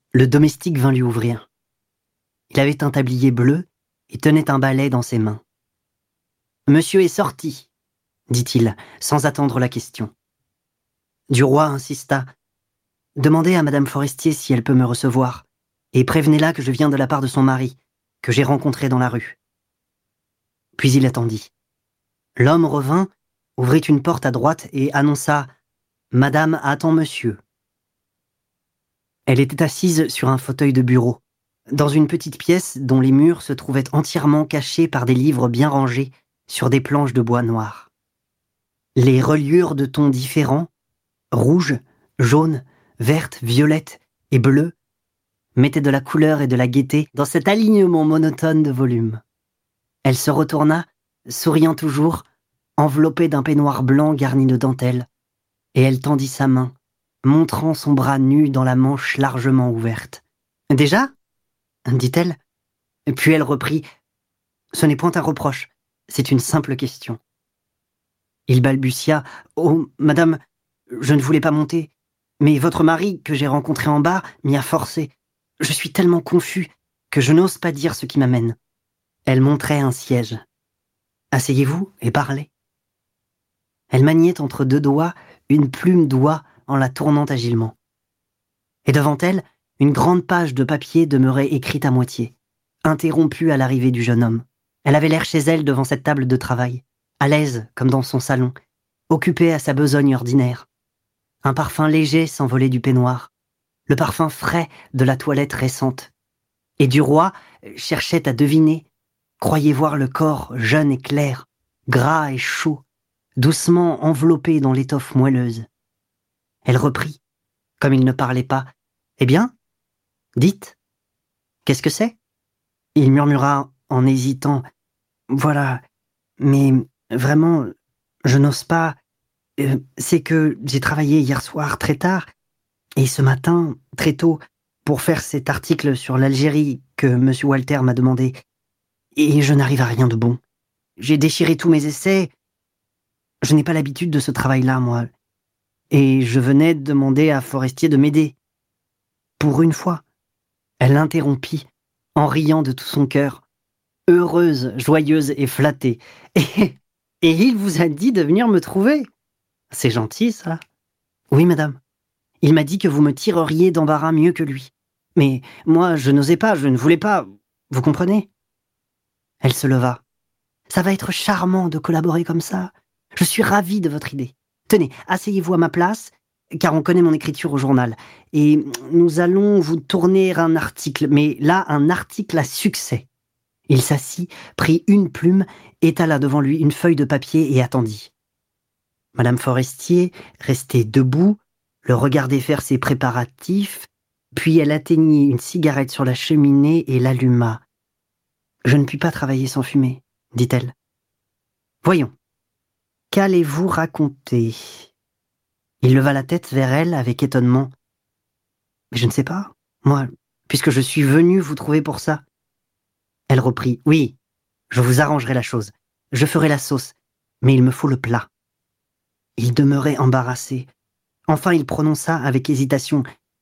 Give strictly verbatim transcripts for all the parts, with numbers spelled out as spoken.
Le domestique vint lui ouvrir. Il avait un tablier bleu et tenait un balai dans ses mains. « Monsieur est sorti », dit-il, sans attendre la question. Duroy insista. « Demandez à Madame Forestier si elle peut me recevoir, et prévenez-la que je viens de la part de son mari, que j'ai rencontré dans la rue. » Puis il attendit. L'homme revint, ouvrit une porte à droite et annonça « Madame attend monsieur ». Elle était assise sur un fauteuil de bureau, dans une petite pièce dont les murs se trouvaient entièrement cachés par des livres bien rangés sur des planches de bois noir. Les reliures de tons différents, rouge, jaune, verte, violette et bleue, mettaient de la couleur et de la gaieté dans cet alignement monotone de volumes. Elle se retourna, souriant toujours, enveloppée d'un peignoir blanc garni de dentelle, et elle tendit sa main, montrant son bras nu dans la manche largement ouverte. « Déjà ?» dit-elle. Puis elle reprit. « Ce n'est point un reproche, c'est une simple question. » Il balbutia. « Oh, madame, je ne voulais pas monter, mais votre mari, que j'ai rencontré en bas, m'y a forcé. Je suis tellement confus que je n'ose pas dire ce qui m'amène. » Elle montrait un siège. « Asseyez-vous et parlez. » Elle maniait entre deux doigts une plume d'oie en la tournant agilement. Et devant elle, une grande page de papier demeurait écrite à moitié, interrompue à l'arrivée du jeune homme. Elle avait l'air chez elle devant cette table de travail, à l'aise comme dans son salon, occupée à sa besogne ordinaire. Un parfum léger s'envolait du peignoir, le parfum frais de la toilette récente. Et Duroy cherchait à deviner, croyait voir le corps jeune et clair, gras et chaud, doucement enveloppé dans l'étoffe moelleuse. Elle reprit, comme il ne parlait pas. « Eh bien, dites, qu'est-ce que c'est ?» Il murmura en hésitant. « Voilà, mais vraiment, je n'ose pas. Euh, c'est que j'ai travaillé hier soir très tard, et ce matin, très tôt, pour faire cet article sur l'Algérie que M. Walter m'a demandé, et je n'arrive à rien de bon. J'ai déchiré tous mes essais. Je n'ai pas l'habitude de ce travail-là, moi. Et je venais demander à Forestier de m'aider. Pour une fois. » Elle l'interrompit, en riant de tout son cœur, heureuse, joyeuse et flattée. Et, et il vous a dit de venir me trouver. C'est gentil, ça. Oui, madame. Il m'a dit que vous me tireriez d'embarras mieux que lui. Mais moi, je n'osais pas, je ne voulais pas. Vous comprenez ? Elle se leva. Ça va être charmant de collaborer comme ça. Je suis ravie de votre idée. Tenez, asseyez-vous à ma place, car on connaît mon écriture au journal. Et nous allons vous tourner un article, mais là, un article à succès. Il s'assit, prit une plume, étala devant lui une feuille de papier et attendit. Madame Forestier restait debout, le regardait faire ses préparatifs, puis elle atteignit une cigarette sur la cheminée et l'alluma. « Je ne puis pas travailler sans fumer, » dit-elle. « Voyons, qu'allez-vous raconter ?» Il leva la tête vers elle avec étonnement. « Mais je ne sais pas, moi, puisque je suis venu vous trouver pour ça. » Elle reprit. « Oui, je vous arrangerai la chose. Je ferai la sauce, mais il me faut le plat. » Il demeurait embarrassé. Enfin, il prononça avec hésitation.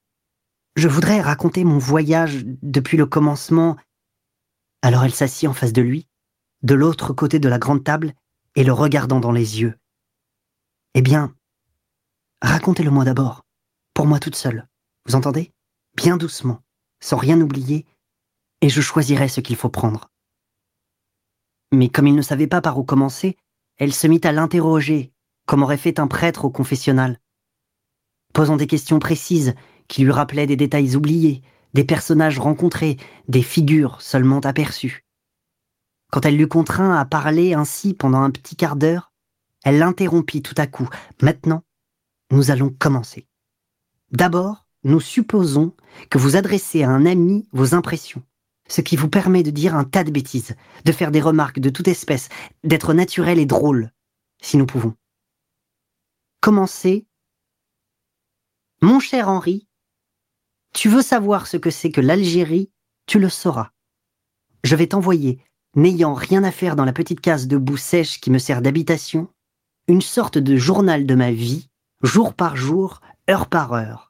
« Je voudrais raconter mon voyage depuis le commencement. » Alors elle s'assit en face de lui, de l'autre côté de la grande table, et le regardant dans les yeux. « Eh bien, racontez-le-moi d'abord, pour moi toute seule. Vous entendez ? Bien doucement, sans rien oublier, et je choisirai ce qu'il faut prendre. » Mais comme il ne savait pas par où commencer, elle se mit à l'interroger, comme aurait fait un prêtre au confessionnal, posant des questions précises qui lui rappelaient des détails oubliés, des personnages rencontrés, des figures seulement aperçues. Quand elle l'eut contraint à parler ainsi pendant un petit quart d'heure, elle l'interrompit tout à coup. « Maintenant, nous allons commencer. D'abord, nous supposons que vous adressez à un ami vos impressions, ce qui vous permet de dire un tas de bêtises, de faire des remarques de toute espèce, d'être naturel et drôle, si nous pouvons. Commencez. Mon cher Henri, tu veux savoir ce que c'est que l'Algérie, tu le sauras. Je vais t'envoyer, n'ayant rien à faire dans la petite case de boue sèche qui me sert d'habitation, une sorte de journal de ma vie, jour par jour, heure par heure.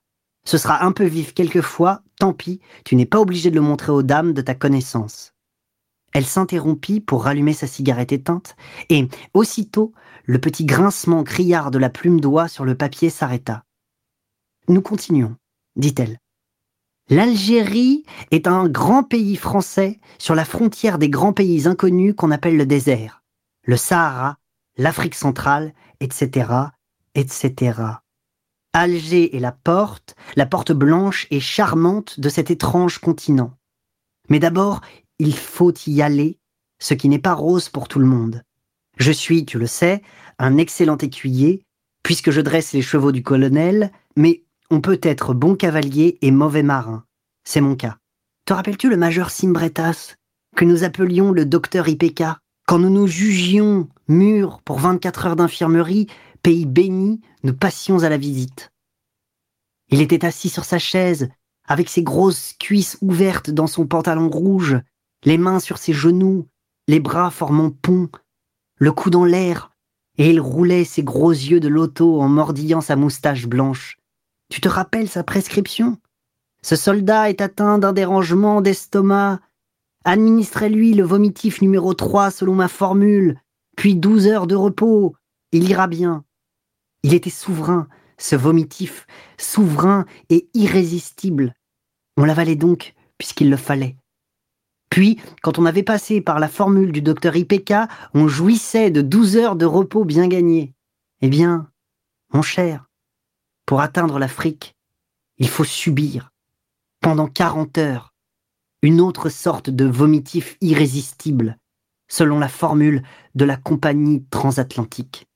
Ce sera un peu vif quelquefois, tant pis, tu n'es pas obligé de le montrer aux dames de ta connaissance. » Elle s'interrompit pour rallumer sa cigarette éteinte, et, aussitôt, le petit grincement criard de la plume d'oie sur le papier s'arrêta. « Nous continuons, » dit-elle. « L'Algérie est un grand pays français sur la frontière des grands pays inconnus qu'on appelle le désert, le Sahara, l'Afrique centrale, et cetera, et cetera. Alger est la porte, la porte blanche et charmante de cet étrange continent. Mais d'abord, il faut y aller, ce qui n'est pas rose pour tout le monde. Je suis, tu le sais, un excellent écuyer, puisque je dresse les chevaux du colonel, mais on peut être bon cavalier et mauvais marin. C'est mon cas. Te rappelles-tu le major Simbretas, que nous appelions le docteur I P K, quand nous nous jugions mûrs pour vingt-quatre heures d'infirmerie, pays béni, nous passions à la visite. Il était assis sur sa chaise, avec ses grosses cuisses ouvertes dans son pantalon rouge, les mains sur ses genoux, les bras formant pont, le cou dans l'air, et il roulait ses gros yeux de loto en mordillant sa moustache blanche. Tu te rappelles sa prescription ? Ce soldat est atteint d'un dérangement d'estomac. Administrez-lui le vomitif numéro trois selon ma formule, puis douze heures de repos. Il ira bien. Il était souverain, ce vomitif, souverain et irrésistible. On l'avalait donc, puisqu'il le fallait. Puis, quand on avait passé par la formule du docteur I P K, on jouissait de douze heures de repos bien gagnées. Eh bien, mon cher, pour atteindre l'Afrique, il faut subir, pendant quarante heures, une autre sorte de vomitif irrésistible, selon la formule de la compagnie transatlantique.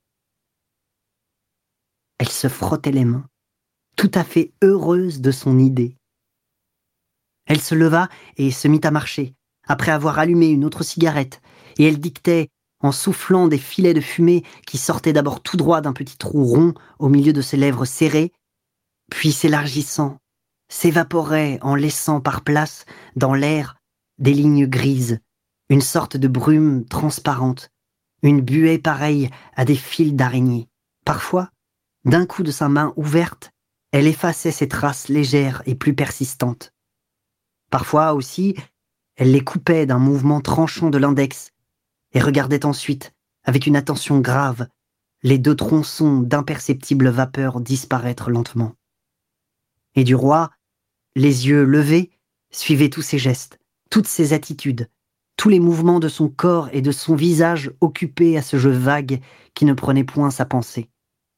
Elle se frottait les mains, tout à fait heureuse de son idée. Elle se leva et se mit à marcher, après avoir allumé une autre cigarette, et elle dictait, en soufflant des filets de fumée qui sortaient d'abord tout droit d'un petit trou rond au milieu de ses lèvres serrées, puis s'élargissant, s'évaporait en laissant par place, dans l'air, des lignes grises, une sorte de brume transparente, une buée pareille à des fils d'araignée. Parfois, d'un coup de sa main ouverte, elle effaçait ces traces légères et plus persistantes. Parfois aussi, elle les coupait d'un mouvement tranchant de l'index et regardait ensuite, avec une attention grave, les deux tronçons d'imperceptibles vapeurs disparaître lentement. Et du roi, les yeux levés, suivait tous ses gestes, toutes ses attitudes, tous les mouvements de son corps et de son visage occupés à ce jeu vague qui ne prenait point sa pensée.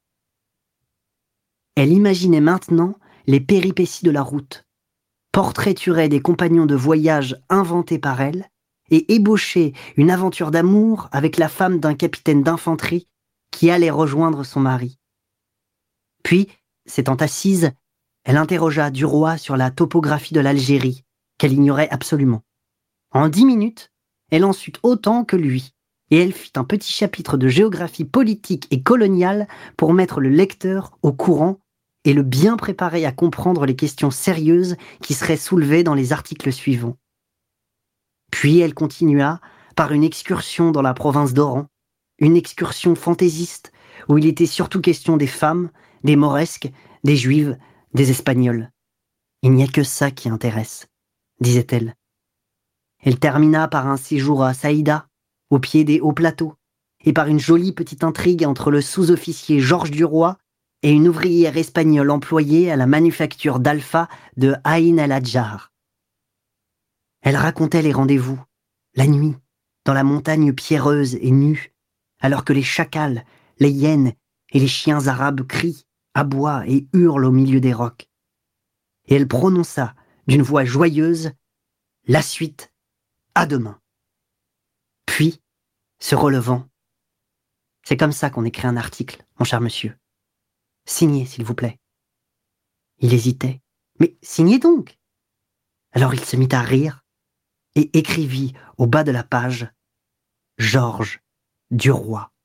Elle imaginait maintenant les péripéties de la route, portraiturait des compagnons de voyage inventés par elle et ébauchait une aventure d'amour avec la femme d'un capitaine d'infanterie qui allait rejoindre son mari. Puis, s'étant assise, elle interrogea Duroy sur la topographie de l'Algérie, qu'elle ignorait absolument. En dix minutes, elle en sut autant que lui, et elle fit un petit chapitre de géographie politique et coloniale pour mettre le lecteur au courant et le bien préparer à comprendre les questions sérieuses qui seraient soulevées dans les articles suivants. Puis elle continua par une excursion dans la province d'Oran, une excursion fantaisiste où il était surtout question des femmes, des Mauresques, des Juives, des Espagnols. Il n'y a que ça qui intéresse, disait-elle. Elle termina par un séjour à Saïda, au pied des hauts plateaux, et par une jolie petite intrigue entre le sous-officier Georges Duroy et une ouvrière espagnole employée à la manufacture d'Alpha de Aïn el-Hadjar. Elle racontait les rendez-vous, la nuit, dans la montagne pierreuse et nue, alors que les chacals, les hyènes et les chiens arabes crient, aboient et hurlent au milieu des rocs. Et elle prononça, d'une voix joyeuse, la suite, à demain. Puis, se relevant, c'est comme ça qu'on écrit un article, mon cher monsieur. Signez, s'il vous plaît. Il hésitait. Mais signez donc. Alors il se mit à rire et écrivit au bas de la page Georges Duroy.